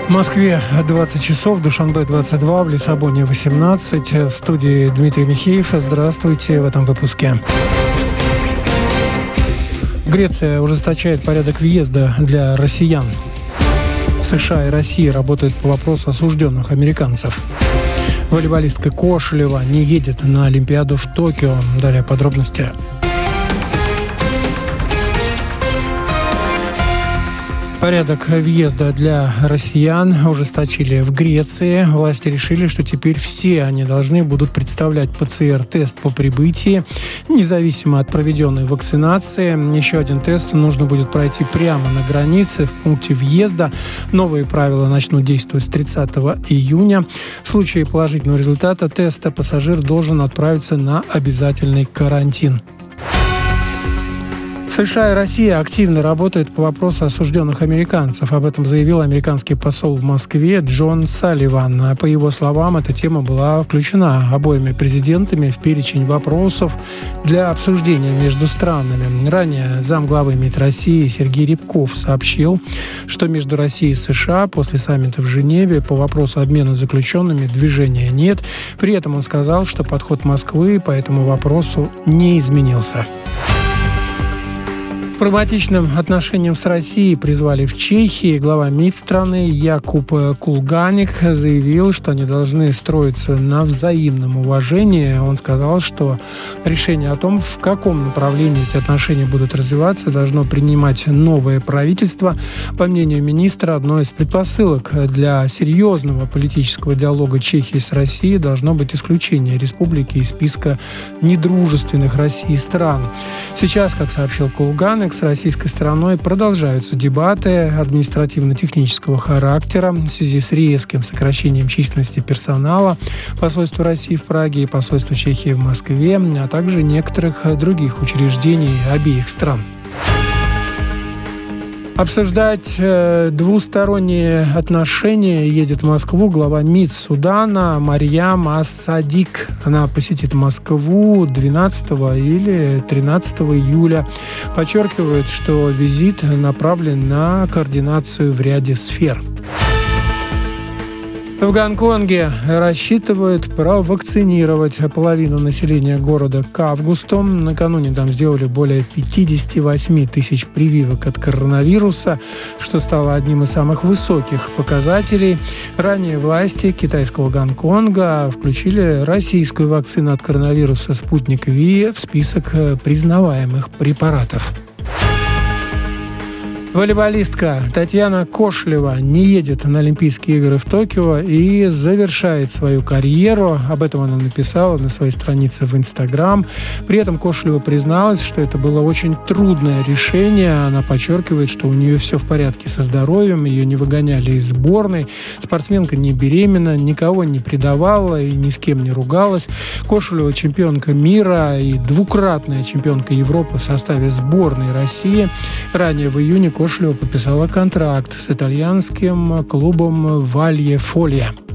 В Москве 20 часов, в Душанбе 22, в Лиссабоне 18. В студии Дмитрий Михеев. Здравствуйте в этом выпуске. Греция ужесточает порядок въезда для россиян. США и Россия работают по вопросу осужденных американцев. Волейболистка Кошелева не едет на Олимпиаду в Токио. Далее подробности. Порядок въезда для россиян ужесточили в Греции. Власти решили, что теперь все они должны будут представлять ПЦР-тест по прибытии, независимо от проведенной вакцинации. Еще один тест нужно будет пройти прямо на границе в пункте въезда. Новые правила начнут действовать с 30 июня. В случае положительного результата теста пассажир должен отправиться на обязательный карантин. США и Россия активно работают по вопросу осужденных американцев. Об этом заявил американский посол в Москве Джон Салливан. По его словам, эта тема была включена обоими президентами в перечень вопросов для обсуждения между странами. Ранее замглавы МИД России Сергей Рябков сообщил, что между Россией и США после саммита в Женеве по вопросу обмена заключенными движения нет. При этом он сказал, что подход Москвы по этому вопросу не изменился. К прагматичным отношениям с Россией призвали в Чехии. Глава МИД страны Якуб Кулганик заявил, что они должны строиться на взаимном уважении. Он сказал, что решение о том, в каком направлении эти отношения будут развиваться, должно принимать новое правительство. По мнению министра, одной из предпосылок для серьезного политического диалога Чехии с Россией должно быть исключение республики из списка недружественных России стран. Сейчас, как сообщил Кулганик, с российской стороной продолжаются дебаты административно-технического характера в связи с резким сокращением численности персонала посольства России в Праге и посольства Чехии в Москве, а также некоторых других учреждений обеих стран. Обсуждать двусторонние отношения едет в Москву глава МИД Судана Марьям Ас-Садик. Она посетит Москву 12 или 13 июля. Подчеркивает, что визит направлен на координацию в ряде сфер. В Гонконге рассчитывают провакцинировать половину населения города к августу. Накануне там сделали более 58 тысяч прививок от коронавируса, что стало одним из самых высоких показателей. Ранее власти китайского Гонконга включили российскую вакцину от коронавируса «Спутник Ви» в список признаваемых препаратов. Волейболистка Татьяна Кошелева не едет на Олимпийские игры в Токио и завершает свою карьеру. Об этом она написала на своей странице в Инстаграм. При этом Кошелева призналась, что это было очень трудное решение. Она подчеркивает, что у нее все в порядке со здоровьем, ее не выгоняли из сборной. Спортсменка не беременна, никого не предавала и ни с кем не ругалась. Кошелева чемпионка мира и двукратная чемпионка Европы в составе сборной России. Ранее в июне Кошелева подписала контракт с итальянским клубом «Валье Фолья».